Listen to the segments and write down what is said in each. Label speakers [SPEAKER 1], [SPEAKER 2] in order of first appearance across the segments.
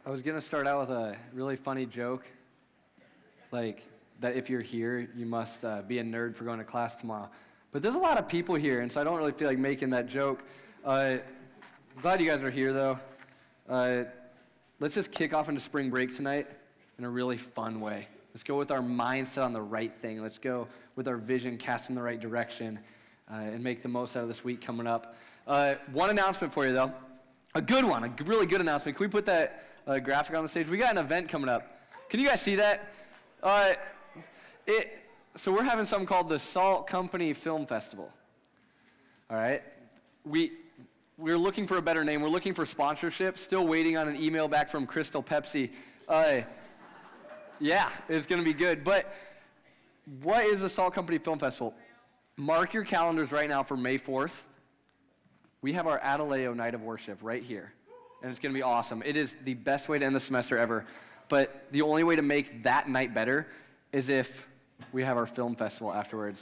[SPEAKER 1] I was going to start out with a really funny joke, like that if you're here, you must be a nerd for going to class tomorrow. But there's a lot of people here, and so I don't really feel like making that joke. I'm glad you guys are here, though. Let's just kick off into spring break tonight in a really fun way. Let's go with our mindset on the right thing. Let's go with our vision cast in the right direction and make the most out of this week coming up. One announcement for you, though. A good one, a really good announcement. Can we put that graphic on the stage? We got an event coming up. Can you guys see that? So we're having something called the Salt Company Film Festival. All right? We're looking for a better name. We're looking for sponsorship. Still waiting on an email back from Crystal Pepsi. Yeah, it's going to be good. But what is the Salt Company Film Festival? Mark your calendars right now for May 4th. We have our Adaleo Night of Worship right here, and it's going to be awesome. It is the best way to end the semester ever, but the only way to make that night better is if we have our film festival afterwards.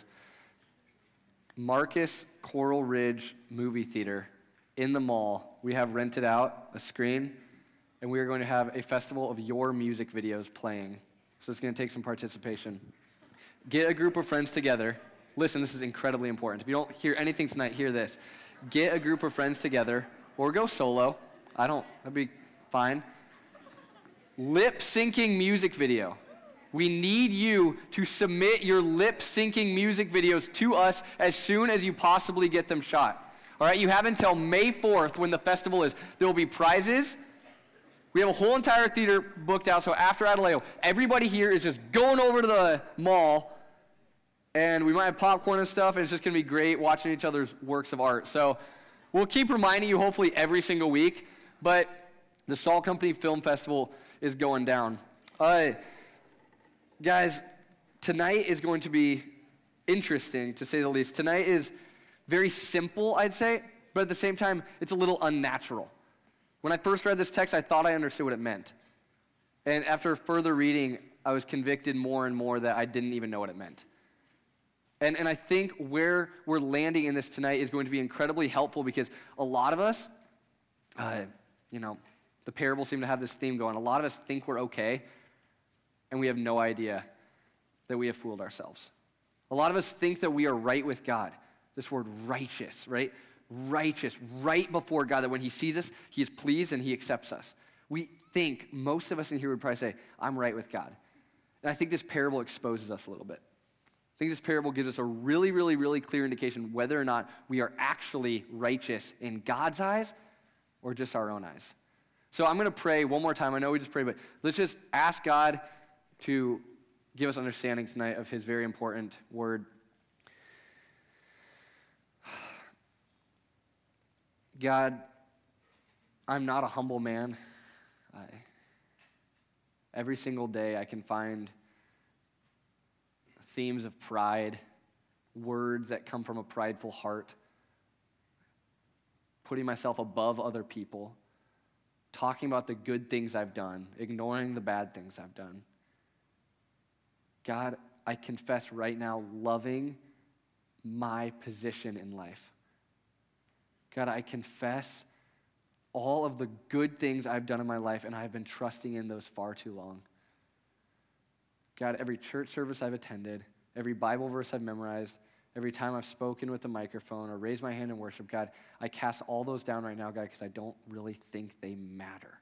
[SPEAKER 1] Marcus Coral Ridge Movie Theater in the mall. We have rented out a screen, and we are going to have a festival of your music videos playing. So it's going to take some participation. Get a group of friends together. Listen, this is incredibly important. If you don't hear anything tonight, hear this. Get a group of friends together, or go solo. That'd be fine. Lip-syncing music video. We need you to submit your lip-syncing music videos to us as soon as you possibly get them shot. All right, you have until May 4th when the festival is. There will be prizes. We have a whole entire theater booked out, so after Adaleo, everybody here is just going over to the mall, and we might have popcorn and stuff, and it's just going to be great watching each other's works of art. So we'll keep reminding you hopefully every single week, but the Salt Company Film Festival is going down. Guys, tonight is going to be interesting, to say the least. Tonight is very simple, I'd say, but at the same time, it's a little unnatural. When I first read this text, I thought I understood what it meant. And after further reading, I was convicted more and more that I didn't even know what it meant. And I think where we're landing in this tonight is going to be incredibly helpful because a lot of us, the parables seem to have this theme going. A lot of us think we're okay, and we have no idea that we have fooled ourselves. A lot of us think that we are right with God. This word righteous, right? Righteous, right before God, that when he sees us, he is pleased and he accepts us. We think, most of us in here would probably say, I'm right with God. And I think this parable exposes us a little bit. I think this parable gives us a really, really, really clear indication whether or not we are actually righteous in God's eyes or just our own eyes. So I'm going to pray one more time. I know we just prayed, but let's just ask God to give us understanding tonight of his very important word. God, I'm not a humble man. Every single day I can find themes of pride, words that come from a prideful heart, putting myself above other people, talking about the good things I've done, ignoring the bad things I've done. God, I confess right now, loving my position in life. God, I confess all of the good things I've done in my life, and I've been trusting in those far too long. God, every church service I've attended, every Bible verse I've memorized, every time I've spoken with a microphone or raised my hand in worship, God, I cast all those down right now, God, because I don't really think they matter.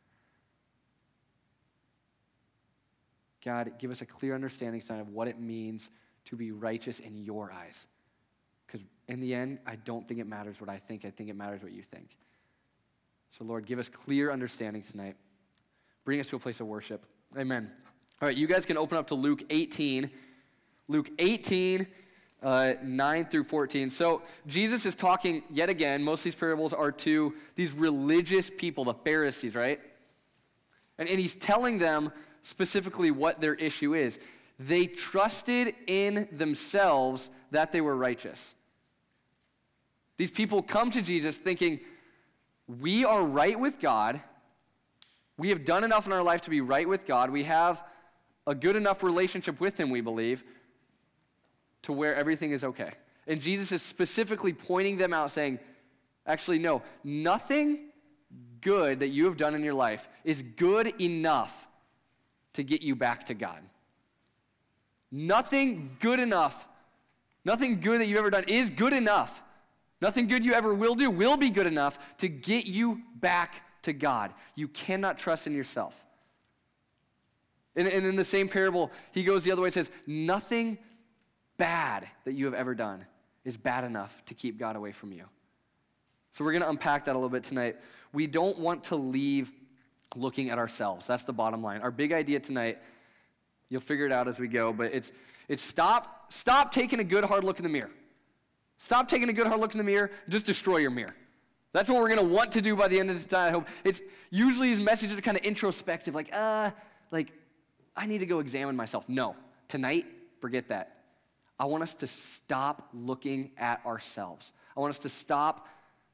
[SPEAKER 1] God, give us a clear understanding, Son, of what it means to be righteous in your eyes. Because in the end, I don't think it matters what I think it matters what you think. So Lord, give us clear understanding tonight. Bring us to a place of worship. Amen. All right, you guys can open up to Luke 18. Luke 18, 9 through 14. So Jesus is talking yet again. Most of these parables are to these religious people, the Pharisees, right? And he's telling them specifically what their issue is. They trusted in themselves that they were righteous. These people come to Jesus thinking, we are right with God. We have done enough in our life to be right with God. We have a good enough relationship with him, we believe, to where everything is okay. And Jesus is specifically pointing them out, saying, actually, no, nothing good that you have done in your life is good enough to get you back to God. Nothing good enough, nothing good that you've ever done is good enough. Nothing good you ever will do will be good enough to get you back to God. You cannot trust in yourself. And in the same parable, he goes the other way and says, nothing bad that you have ever done is bad enough to keep God away from you. So we're going to unpack that a little bit tonight. We don't want to leave looking at ourselves. That's the bottom line. Our big idea tonight, you'll figure it out as we go, but it's stop taking a good hard look in the mirror. Stop taking a good hard look in the mirror, just destroy your mirror. That's what we're going to want to do by the end of this time, I hope. It's usually his messages are kind of introspective, like I need to go examine myself. No, tonight, forget that. I want us to stop looking at ourselves. I want us to stop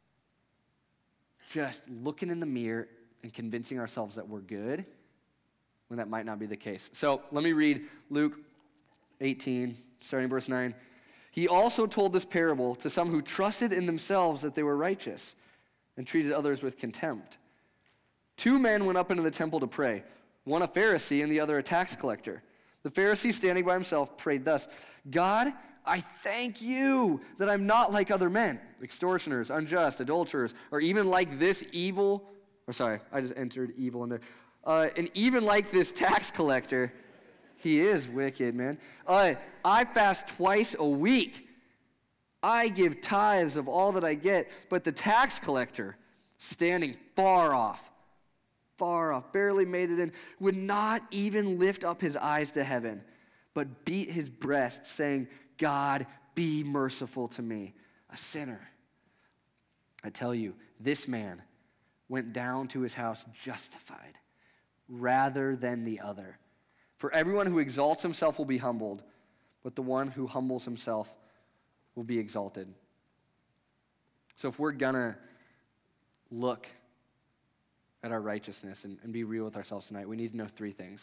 [SPEAKER 1] just looking in the mirror and convincing ourselves that we're good when that might not be the case. So let me read Luke 18, starting verse 9. He also told this parable to some who trusted in themselves that they were righteous and treated others with contempt. 2 men went up into the temple to pray, one a Pharisee and the other a tax collector. The Pharisee, standing by himself, prayed thus, God, I thank you that I'm not like other men, extortioners, unjust, adulterers, or even like this evil, I just entered evil in there, and even like this tax collector. He is wicked, man. I fast twice a week. I give tithes of all that I get, but the tax collector, standing far off, barely made it in, would not even lift up his eyes to heaven, but beat his breast, saying, God, be merciful to me, a sinner. I tell you, this man went down to his house justified rather than the other. For everyone who exalts himself will be humbled, but the one who humbles himself will be exalted. So if we're going to look at our righteousness and be real with ourselves tonight, we need to know 3 things.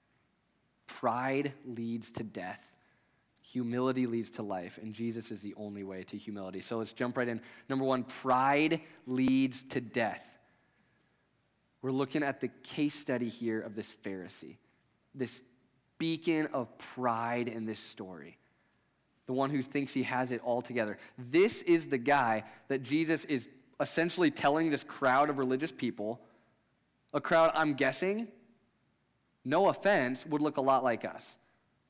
[SPEAKER 1] Pride leads to death. Humility leads to life, and Jesus is the only way to humility. So let's jump right in. Number 1, pride leads to death. We're looking at the case study here of this Pharisee, this beacon of pride in this story, the one who thinks he has it all together. This is the guy that Jesus is essentially telling this crowd of religious people, a crowd, I'm guessing, no offense, would look a lot like us.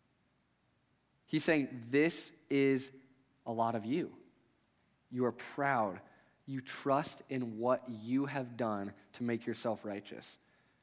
[SPEAKER 1] He's saying, this is a lot of you. You are proud. You trust in what you have done to make yourself righteous.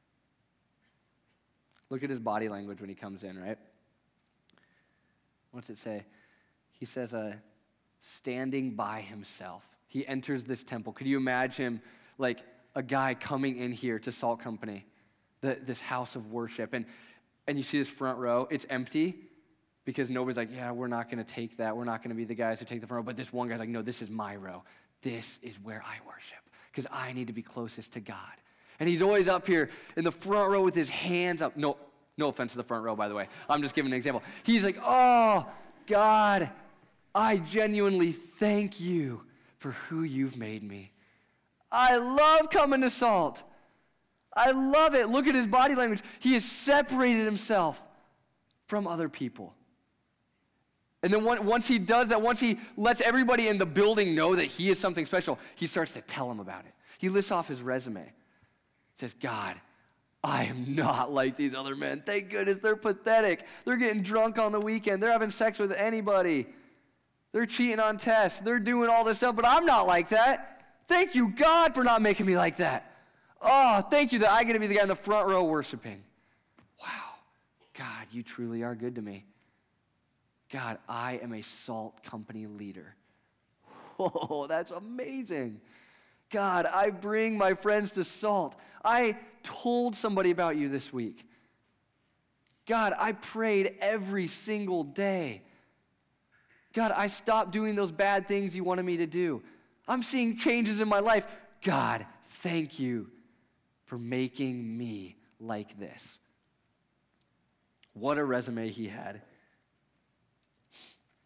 [SPEAKER 1] Look at his body language when he comes in, right? What's it say? He says, standing by himself. He enters this temple. Could you imagine him like a guy coming in here to Salt Company, this house of worship, and you see this front row, it's empty because nobody's like, yeah, we're not going to take that. We're not going to be the guys who take the front row. But this one guy's like, no, this is my row. This is where I worship because I need to be closest to God. And he's always up here in the front row with his hands up. No offense to the front row, by the way. I'm just giving an example. He's like, oh, God, I genuinely thank you for who you've made me. I love coming to Salt. I love it. Look at his body language. He has separated himself from other people. And then once he does that, once he lets everybody in the building know that he is something special, he starts to tell them about it. He lists off his resume. He says, God, I am not like these other men. Thank goodness they're pathetic. They're getting drunk on the weekend. They're having sex with anybody. They're cheating on tests. They're doing all this stuff, but I'm not like that. Thank you, God, for not making me like that. Oh, thank you that I get to be the guy in the front row worshiping. Wow. God, you truly are good to me. God, I am a Salt Company leader. Oh, that's amazing. God, I bring my friends to Salt. I told somebody about you this week. God, I prayed every single day. God, I stopped doing those bad things you wanted me to do. I'm seeing changes in my life. God, thank you for making me like this. What a resume he had.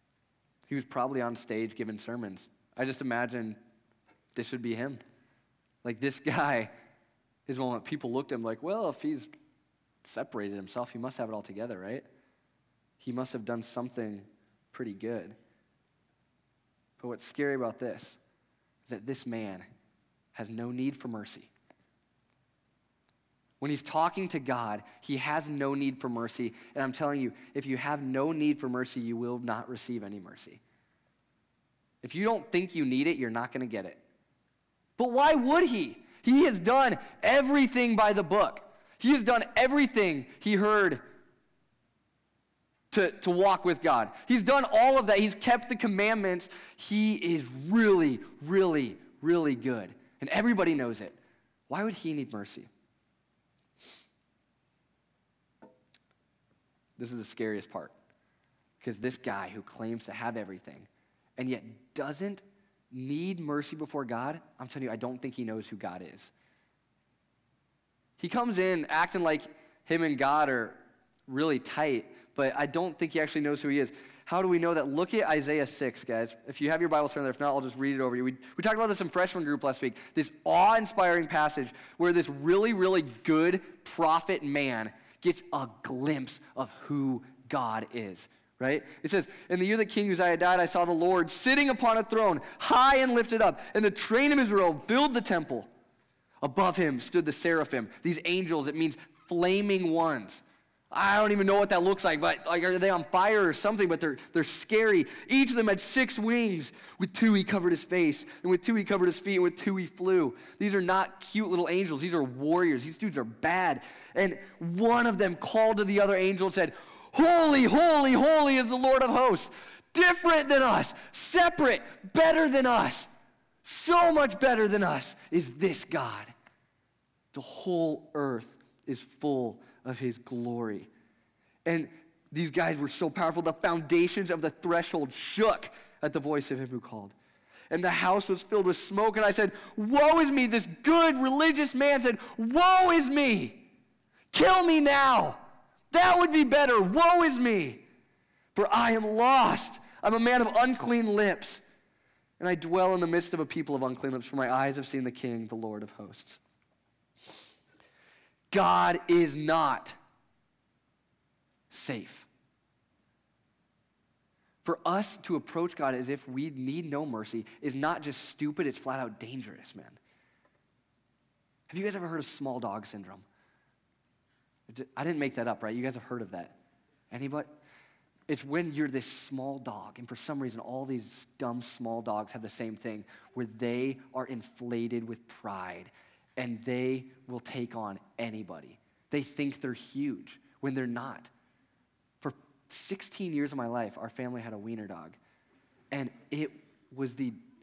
[SPEAKER 1] He was probably on stage giving sermons. I just imagine this would be him. Like this guy, his moment, people looked at him like, well, if he's separated himself, he must have it all together, right? He must have done something pretty good. But what's scary about this is that this man has no need for mercy. When he's talking to God, he has no need for mercy. And I'm telling you, if you have no need for mercy, you will not receive any mercy. If you don't think you need it, you're not going to get it. But why would he? He has done everything by the book. He has done everything he heard to walk with God. He's done all of that. He's kept the commandments. He is really, really, really good. And everybody knows it. Why would he need mercy? This is the scariest part. Because this guy who claims to have everything and yet doesn't need mercy before God, I'm telling you, I don't think he knows who God is. He comes in acting like him and God are really tight, but I don't think he actually knows who he is. How do we know that? Look at Isaiah 6, guys. If you have your Bible turned there, if not, I'll just read it over you. We talked about this in freshman group last week, this awe-inspiring passage where this really, really good prophet man gets a glimpse of who God is, right? It says, in the year that King Uzziah died, I saw the Lord sitting upon a throne, high and lifted up, and the train of his robe filled the temple. Above him stood the seraphim. These angels, it means flaming ones. I don't even know what that looks like, but like, are they on fire or something? But they're scary. Each of them had 6 wings. With 2 he covered his face, and with 2 he covered his feet, and with 2 he flew. These are not cute little angels. These are warriors. These dudes are bad. And one of them called to the other angel and said, holy, holy, holy is the Lord of hosts. Different than us, separate, better than us, so much better than us is this God. The whole earth is full of his glory. And these guys were so powerful, the foundations of the threshold shook at the voice of him who called. And the house was filled with smoke, and I said, woe is me. This good religious man said, woe is me. Kill me now. That would be better. Woe is me. For I am lost. I'm a man of unclean lips, and I dwell in the midst of a people of unclean lips, for my eyes have seen the King, the Lord of hosts. God is not safe. For us to approach God as if we need no mercy is not just stupid, it's flat out dangerous, man. Have you guys ever heard of small dog syndrome? I didn't make that up, right? You guys have heard of that. Anybody? It's when you're this small dog, and for some reason, all these dumb small dogs have the same thing, where they are inflated with pride, and they will take on anybody. They think they're huge when they're not. For 16 years of my life, our family had a wiener dog, and it was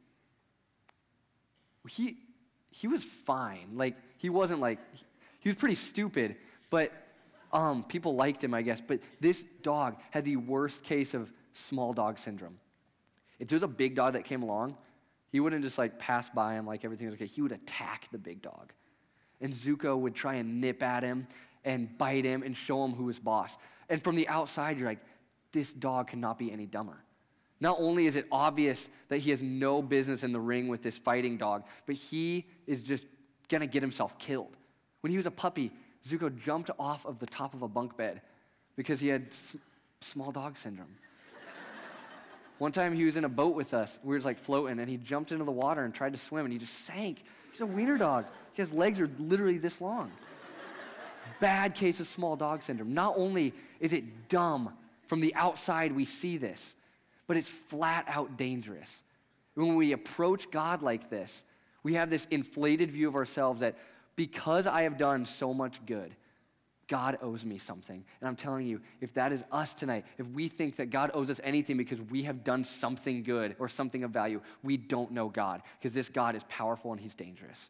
[SPEAKER 1] he was fine. Like, he wasn't like, he was pretty stupid, but people liked him, I guess. But this dog had the worst case of small dog syndrome. If there was a big dog that came along, he wouldn't just like pass by him like everything was okay. He would attack the big dog. And Zuko would try and nip at him and bite him and show him who was boss. And from the outside, you're like, this dog cannot be any dumber. Not only is it obvious that he has no business in the ring with this fighting dog, but he is just going to get himself killed. When he was a puppy, Zuko jumped off of the top of a bunk bed because he had small dog syndrome. One time he was in a boat with us. We were just like floating, and he jumped into the water and tried to swim, and he just sank. He's a wiener dog. His legs are literally this long. Bad case of small dog syndrome. Not only is it dumb, from the outside we see this, but it's flat out dangerous. When we approach God like this, we have this inflated view of ourselves that because I have done so much good, God owes me something. And I'm telling you, if that is us tonight, if we think that God owes us anything because we have done something good or something of value, we don't know God, because this God is powerful and he's dangerous.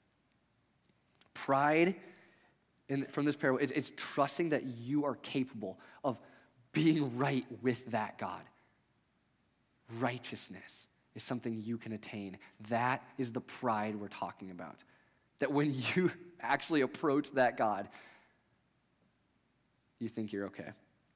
[SPEAKER 1] Pride from this parable is trusting that you are capable of being right with that God. Righteousness is something you can attain. That is the pride we're talking about. That when you actually approach that God, you think you're okay.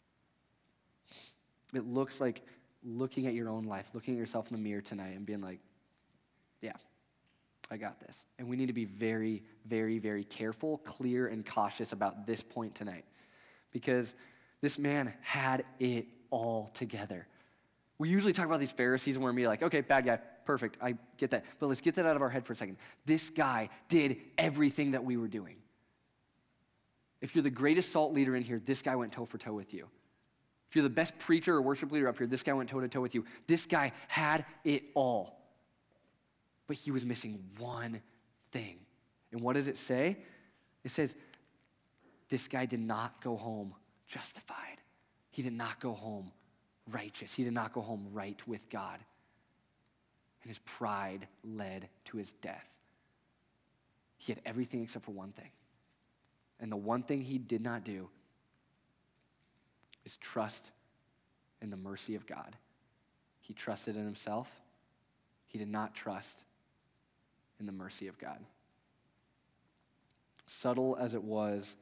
[SPEAKER 1] It looks like looking at your own life, looking at yourself in the mirror tonight and being like, yeah, I got this. And we need to be very, very, very careful, clear, and cautious about this point tonight. Because this man had it all together. We usually talk about these Pharisees and we're going to be like, okay, bad guy, perfect, I get that. But let's get that out of our head for a second. This guy did everything that we were doing. If you're the greatest salt leader in here, this guy went toe for toe with you. If you're the best preacher or worship leader up here, this guy went toe to toe with you. This guy had it all. But he was missing one thing. And what does it say? It says, this guy did not go home justified. He did not go home righteous. He did not go home right with God. And his pride led to his death. He had everything except for one thing. And the one thing he did not do is trust in the mercy of God. He trusted in himself. He did not trust in the mercy of God. Subtle as it was,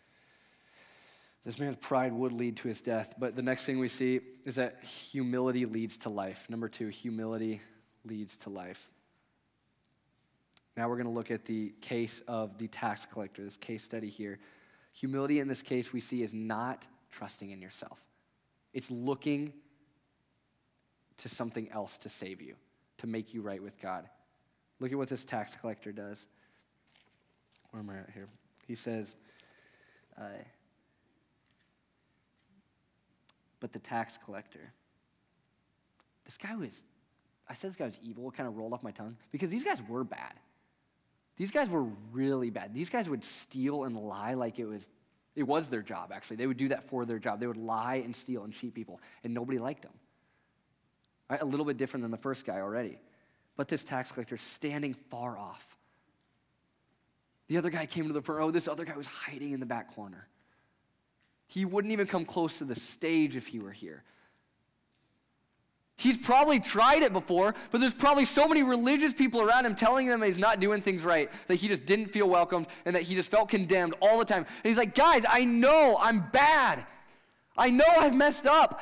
[SPEAKER 1] this man's pride would lead to his death. But the next thing we see is that humility leads to life. Number 2, humility leads to life. Now we're going to look at the case of the tax collector, this case study here. Humility in this case we see is not trusting in yourself. It's looking to something else to save you, to make you right with God. Look at what this tax collector does. Where am I at here? He says, but the tax collector, I said this guy was evil, it kind of rolled off my tongue, because these guys were bad. These guys were really bad. These guys would steal and lie like it was their job, actually. They would do that for their job. They would lie and steal and cheat people, and nobody liked them. Right? A little bit different than the first guy already. But this tax collector standing far off. The other guy came to the front row. This other guy was hiding in the back corner. He wouldn't even come close to the stage if he were here. He's probably tried it before, but there's probably so many religious people around him telling him he's not doing things right, that he just didn't feel welcomed and that he just felt condemned all the time. And he's like, guys, I know I'm bad. I know I've messed up.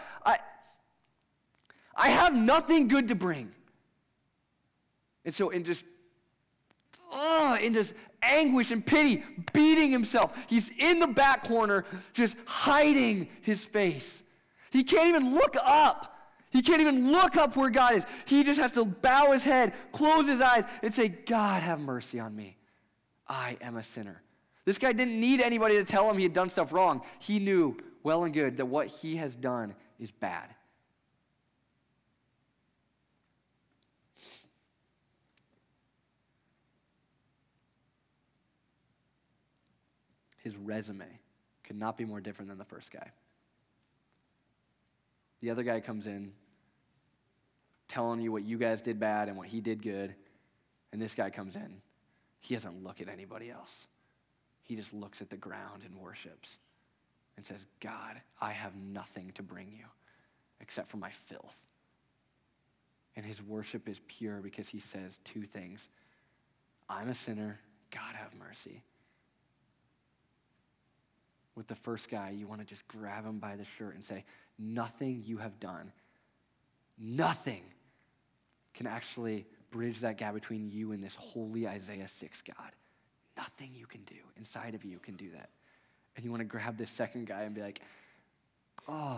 [SPEAKER 1] I have nothing good to bring. And so in just anguish and pity, beating himself, he's in the back corner just hiding his face. He can't even look up. He can't even look up where God is. He just has to bow his head, close his eyes, and say, God, have mercy on me. I am a sinner. This guy didn't need anybody to tell him he had done stuff wrong. He knew well and good that what he has done is bad. His resume could not be more different than the first guy. The other guy comes in telling you what you guys did bad and what he did good, and this guy comes in. He doesn't look at anybody else. He just looks at the ground and worships and says, God, I have nothing to bring you except for my filth. And his worship is pure because he says two things. I'm a sinner. God, have mercy. With the first guy, you want to just grab him by the shirt and say, nothing you have done, nothing can actually bridge that gap between you and this holy Isaiah 6 God. Nothing you can do inside of you can do that. And you want to grab this second guy and be like, oh,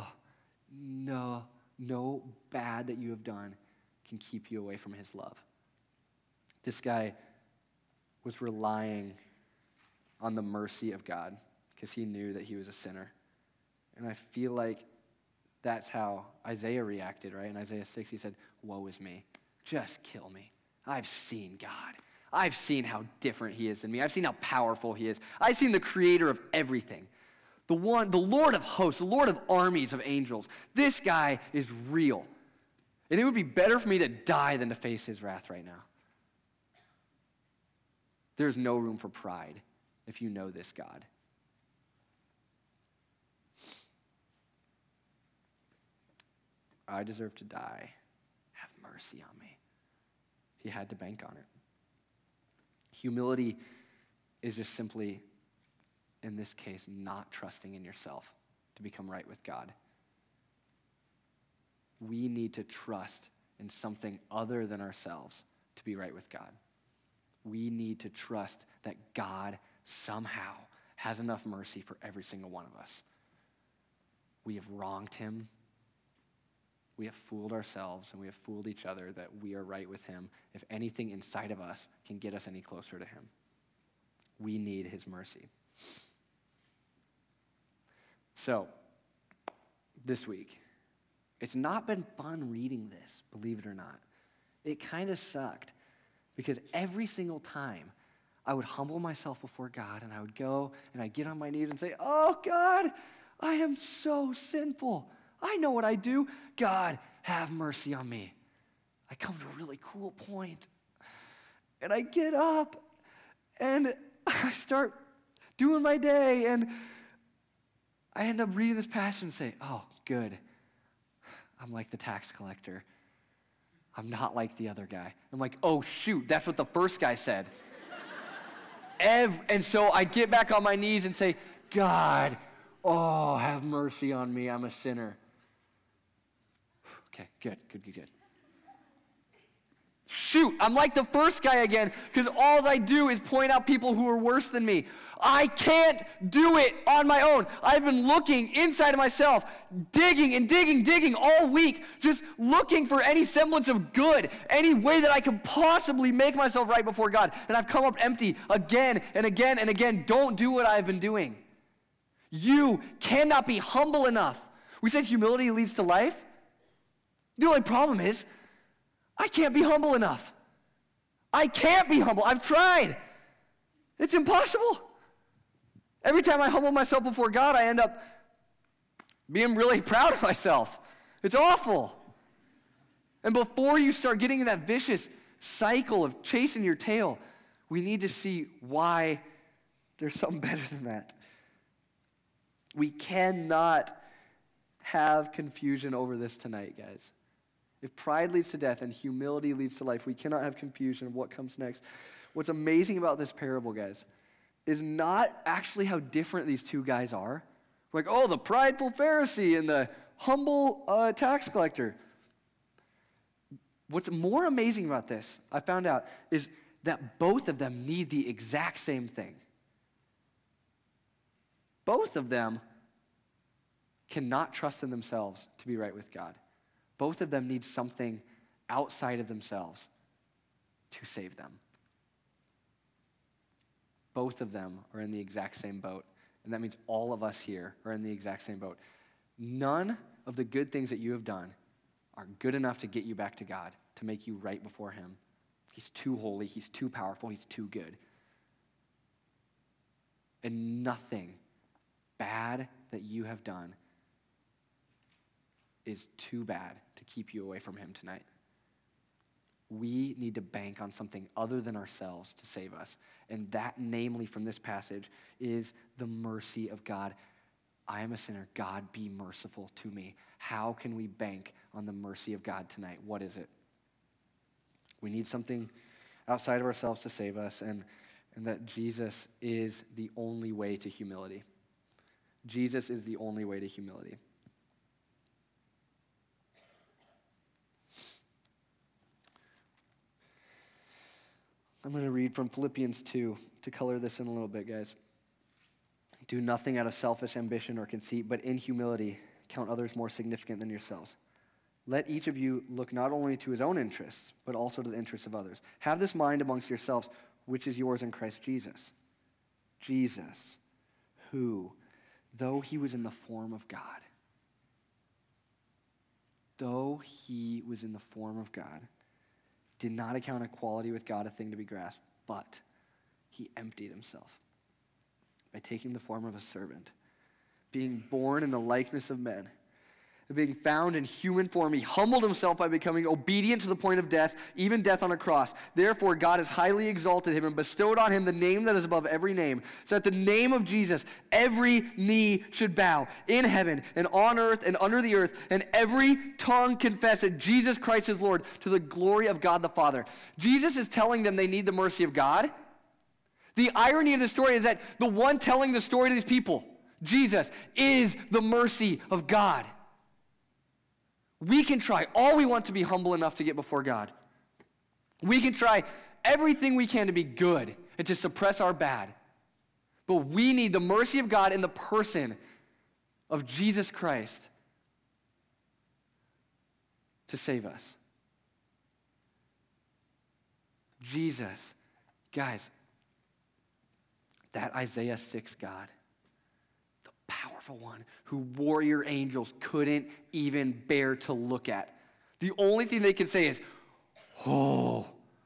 [SPEAKER 1] no bad that you have done can keep you away from his love. This guy was relying on the mercy of God because he knew that he was a sinner. And I feel like that's how Isaiah reacted, right? In Isaiah 6, he said, woe is me. Just kill me. I've seen God. I've seen how different he is than me. I've seen how powerful he is. I've seen the creator of everything. The Lord of hosts, the Lord of armies of angels. This guy is real. And it would be better for me to die than to face his wrath right now. There's no room for pride if you know this God. I deserve to die. Have mercy on me. He had to bank on it. Humility is just simply, in this case, not trusting in yourself to become right with God. We need to trust in something other than ourselves to be right with God. we need to trust that God somehow has enough mercy for every single one of us. We have wronged him. We have fooled ourselves and we have fooled each other that we are right with him. If anything inside of us can get us any closer to him, we need his mercy. So, this week, it's not been fun reading this, believe it or not. It kind of sucked because every single time I would humble myself before God and I would go and I'd get on my knees and say, oh God, I am so sinful. I know what I do. God, have mercy on me. I come to a really cool point and I get up and I start doing my day and I end up reading this passage and say, oh, good. I'm like the tax collector. I'm not like the other guy. I'm like, oh, shoot, that's what the first guy said. And so I get back on my knees and say, God, oh, have mercy on me. I'm a sinner. Okay, good. Shoot, I'm like the first guy again because all I do is point out people who are worse than me. I can't do it on my own. I've been looking inside of myself, digging all week, just looking for any semblance of good, any way that I can possibly make myself right before God. And I've come up empty again and again and again. Don't do what I've been doing. You cannot be humble enough. We said humility leads to life. The only problem is, I can't be humble enough. I can't be humble. I've tried. It's impossible. Every time I humble myself before God, I end up being really proud of myself. It's awful. And before you start getting in that vicious cycle of chasing your tail, we need to see why there's something better than that. We cannot have confusion over this tonight, guys. If pride leads to death and humility leads to life, we cannot have confusion of what comes next. What's amazing about this parable, guys, is not actually how different these two guys are. We're like, oh, the prideful Pharisee and the humble tax collector. What's more amazing about this, I found out, is that both of them need the exact same thing. Both of them cannot trust in themselves to be right with God. Both of them need something outside of themselves to save them. Both of them are in the exact same boat, and that means all of us here are in the exact same boat. None of the good things that you have done are good enough to get you back to God, to make you right before him. He's too holy, he's too powerful, he's too good. And nothing bad that you have done is too bad to keep you away from him tonight. We need to bank on something other than ourselves to save us. And that, namely, from this passage, is the mercy of God. I am a sinner. God, be merciful to me. How can we bank on the mercy of God tonight? What is it? We need something outside of ourselves to save us, and that Jesus is the only way to humility. Jesus is the only way to humility. I'm going to read from Philippians 2 to color this in a little bit, guys. Do nothing out of selfish ambition or conceit, but in humility count others more significant than yourselves. Let each of you look not only to his own interests, but also to the interests of others. Have this mind amongst yourselves, which is yours in Christ Jesus. Jesus, who, though he was in the form of God, did not account equality with God a thing to be grasped, but he emptied himself by taking the form of a servant, being born in the likeness of men, and being found in human form. He humbled himself by becoming obedient to the point of death, even death on a cross. Therefore, God has highly exalted him and bestowed on him the name that is above every name, so that the name of Jesus, every knee should bow in heaven and on earth and under the earth, and every tongue confess that Jesus Christ is Lord, to the glory of God the Father. Jesus is telling them they need the mercy of God. The irony of the story is that the one telling the story to these people, Jesus, is the mercy of God. We can try all we want to be humble enough to get before God. We can try everything we can to be good and to suppress our bad. But we need the mercy of God in the person of Jesus Christ to save us. Jesus, guys, that Isaiah 6 God, the powerful one who warrior angels couldn't even bear to look at. The only thing they can say is, oh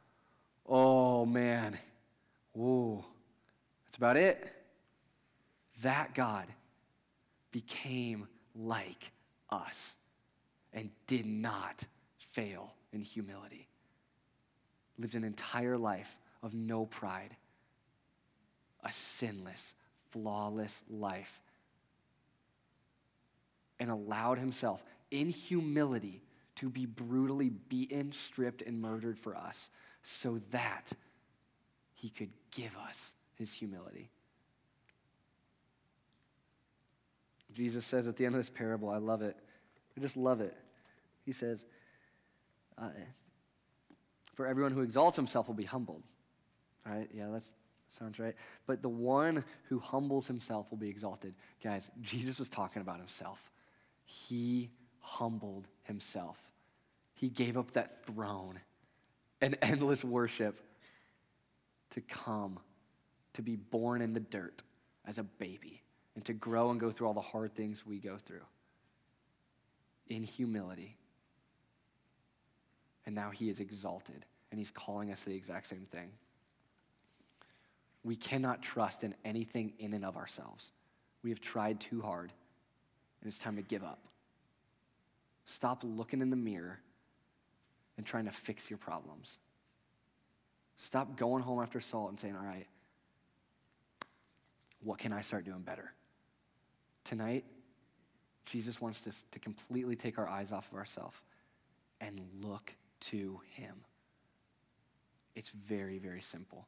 [SPEAKER 1] man, whoa. That's about it. That God became like us and did not fail in humility. Lived an entire life of no pride, a sinless, flawless life, and allowed himself in humility to be brutally beaten, stripped, and murdered for us so that he could give us his humility. Jesus says at the end of this parable, I love it. I just love it. He says, for everyone who exalts himself will be humbled. All right, yeah, that sounds right. But the one who humbles himself will be exalted. Guys, Jesus was talking about himself. He humbled himself. He gave up that throne and endless worship to come, to be born in the dirt as a baby, and to grow and go through all the hard things we go through in humility. And now he is exalted, and he's calling us the exact same thing. We cannot trust in anything in and of ourselves. We have tried too hard, and it's time to give up. Stop looking in the mirror and trying to fix your problems. Stop going home after Salt and saying, all right, what can I start doing better? Tonight, Jesus wants us to completely take our eyes off of ourselves and look to him. It's very, very simple.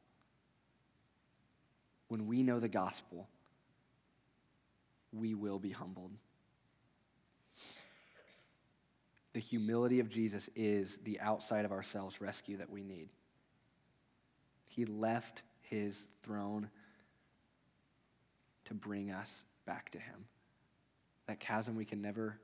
[SPEAKER 1] When we know the gospel, we will be humbled. The humility of Jesus is the outside of ourselves rescue that we need. He left his throne to bring us back to him. That chasm we can never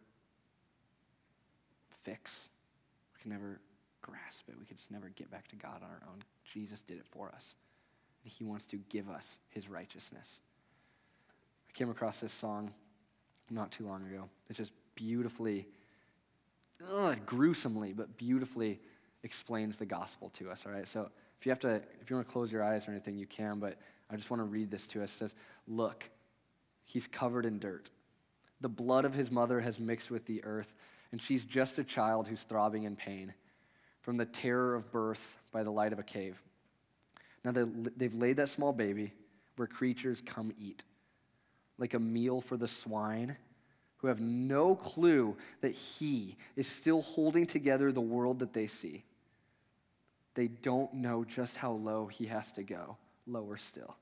[SPEAKER 1] fix. We can never grasp it. We can just never get back to God on our own. Jesus did it for us. And he wants to give us his righteousness. I came across this song not too long ago. It just beautifully, gruesomely, but beautifully explains the gospel to us, all right? So if you want to close your eyes or anything, you can, but I just want to read this to us. It says, look, he's covered in dirt. The blood of his mother has mixed with the earth, and she's just a child who's throbbing in pain from the terror of birth by the light of a cave. Now they've laid that small baby where creatures come eat, like a meal for the swine who have no clue that he is still holding together the world that they see. They don't know just how low he has to go, lower still.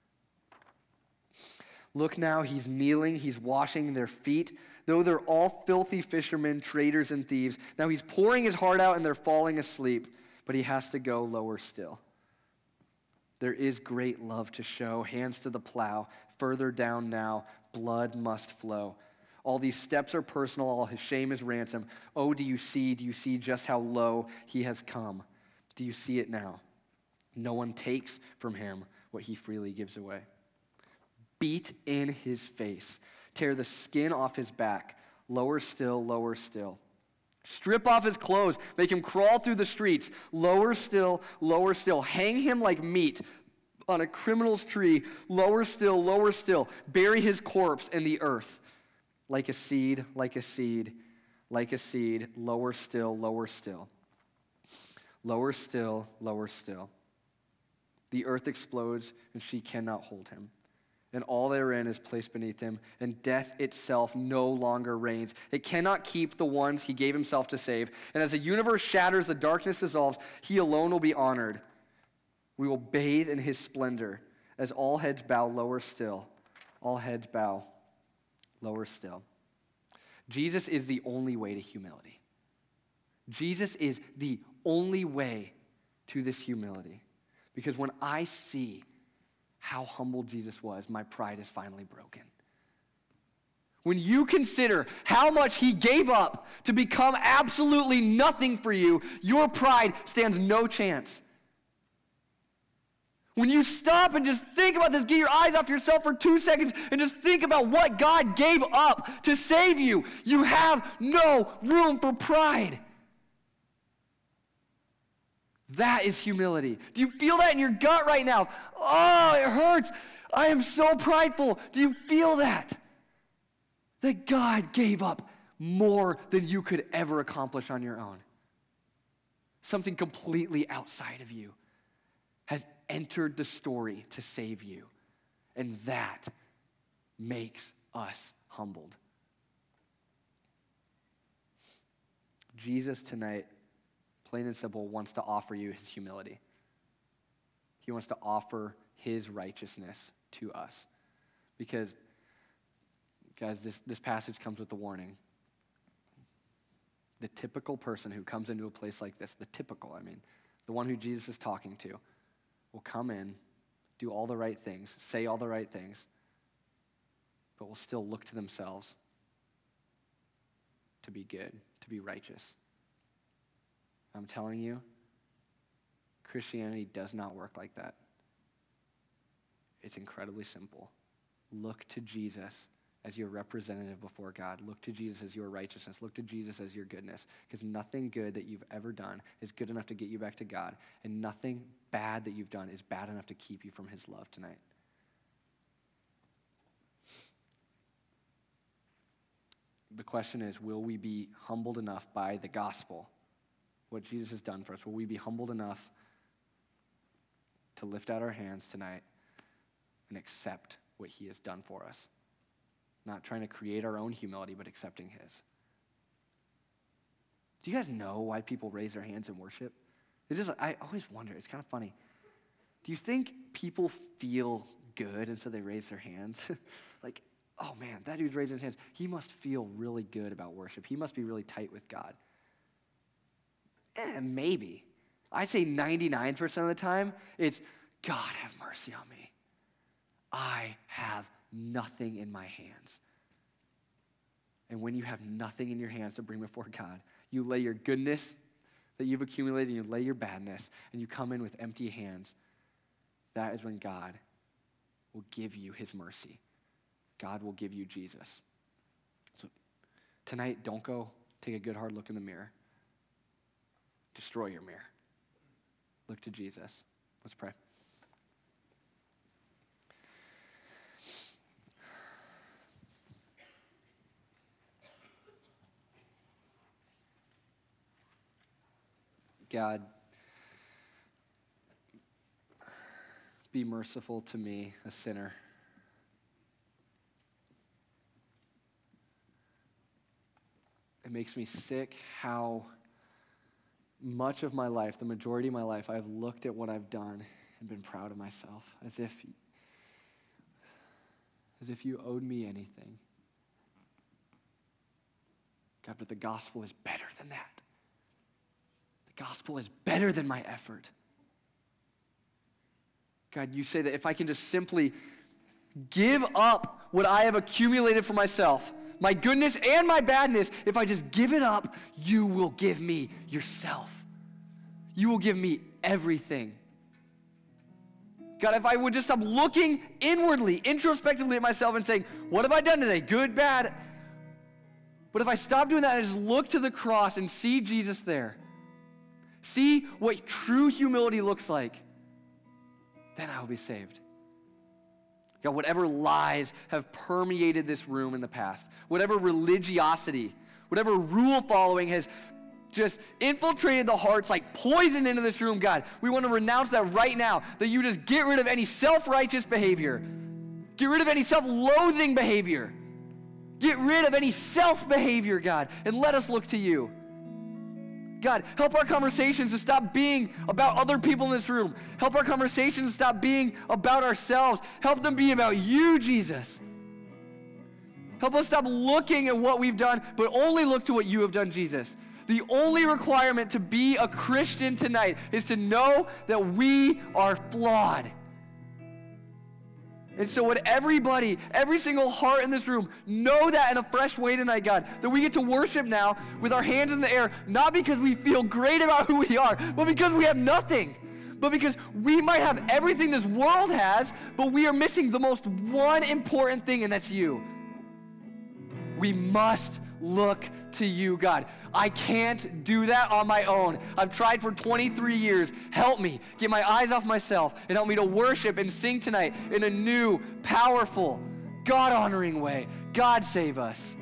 [SPEAKER 1] Look now, he's kneeling, he's washing their feet. Though they're all filthy fishermen, traitors, and thieves, now he's pouring his heart out and they're falling asleep, but he has to go lower still. There is great love to show, hands to the plow, further down now, blood must flow. All these steps are personal, all his shame is ransom. Oh, do you see just how low he has come? Do you see it now? No one takes from him what he freely gives away. Beat in his face, tear the skin off his back, lower still, lower still. Strip off his clothes, make him crawl through the streets, lower still, hang him like meat on a criminal's tree, lower still, bury his corpse in the earth, like a seed, like a seed, like a seed, lower still, lower still. Lower still, lower still. The earth explodes, and she cannot hold him. And all therein is placed beneath him, and death itself no longer reigns. It cannot keep the ones he gave himself to save. And as the universe shatters, the darkness dissolves, he alone will be honored. We will bathe in his splendor, as all heads bow lower still. All heads bow lower still. Jesus is the only way to humility. Jesus is the only way to this humility. Because when I see how humble Jesus was, my pride is finally broken. When you consider how much he gave up to become absolutely nothing for you, your pride stands no chance. When you stop and just think about this, get your eyes off yourself for 2 seconds and just think about what God gave up to save you, you have no room for pride. That is humility. Do you feel that in your gut right now? Oh, it hurts. I am so prideful. Do you feel that? That God gave up more than you could ever accomplish on your own. Something completely outside of you has entered the story to save you. And that makes us humbled. Jesus tonight, plain and simple, wants to offer you his humility. He wants to offer his righteousness to us. Because, guys, this passage comes with a warning. The typical person who comes into a place like this, the one who Jesus is talking to, will come in, do all the right things, say all the right things, but will still look to themselves to be good, to be righteous. I'm telling you, Christianity does not work like that. It's incredibly simple. Look to Jesus as your representative before God. Look to Jesus as your righteousness. Look to Jesus as your goodness. Because nothing good that you've ever done is good enough to get you back to God. And nothing bad that you've done is bad enough to keep you from his love tonight. The question is, will we be humbled enough by the gospel, what Jesus has done for us? Will we be humbled enough to lift out our hands tonight and accept what he has done for us? Not trying to create our own humility, but accepting his. Do you guys know why people raise their hands in worship? I always wonder, it's kind of funny. Do you think people feel good and so they raise their hands? Like, oh man, that dude's raising his hands. He must feel really good about worship. He must be really tight with God. Maybe. I'd say 99% of the time, it's, God, have mercy on me. I have nothing in my hands. And when you have nothing in your hands to bring before God, you lay your goodness that you've accumulated, and you lay your badness, and you come in with empty hands. That is when God will give you his mercy. God will give you Jesus. So tonight, don't go take a good hard look in the mirror. Destroy your mirror. Look to Jesus. Let's pray. God, be merciful to me, a sinner. It makes me sick how much of my life, the majority of my life, I've looked at what I've done and been proud of myself, as if you owed me anything. God, but the gospel is better than that. The gospel is better than my effort. God, you say that if I can just simply give up what I have accumulated for myself, my goodness and my badness, if I just give it up, you will give me yourself. You will give me everything. God, if I would just stop looking inwardly, introspectively at myself and saying, what have I done today? Good, bad. But if I stop doing that and just look to the cross and see Jesus there, see what true humility looks like, then I will be saved. God, whatever lies have permeated this room in the past, whatever religiosity, whatever rule following has just infiltrated the hearts like poison into this room, God, we want to renounce that right now, that you just get rid of any self-righteous behavior, get rid of any self-loathing behavior, get rid of any self-behavior, God, and let us look to you. God, help our conversations to stop being about other people in this room. Help our conversations stop being about ourselves. Help them be about you, Jesus. Help us stop looking at what we've done, but only look to what you have done, Jesus. The only requirement to be a Christian tonight is to know that we are flawed. And so would everybody, every single heart in this room, know that in a fresh way tonight, God, that we get to worship now with our hands in the air, not because we feel great about who we are, but because we have nothing. But because we might have everything this world has, but we are missing the most one important thing, and that's you. We must look to you, God. I can't do that on my own. I've tried for 23 years. Help me get my eyes off myself and help me to worship and sing tonight in a new, powerful, God-honoring way. God save us.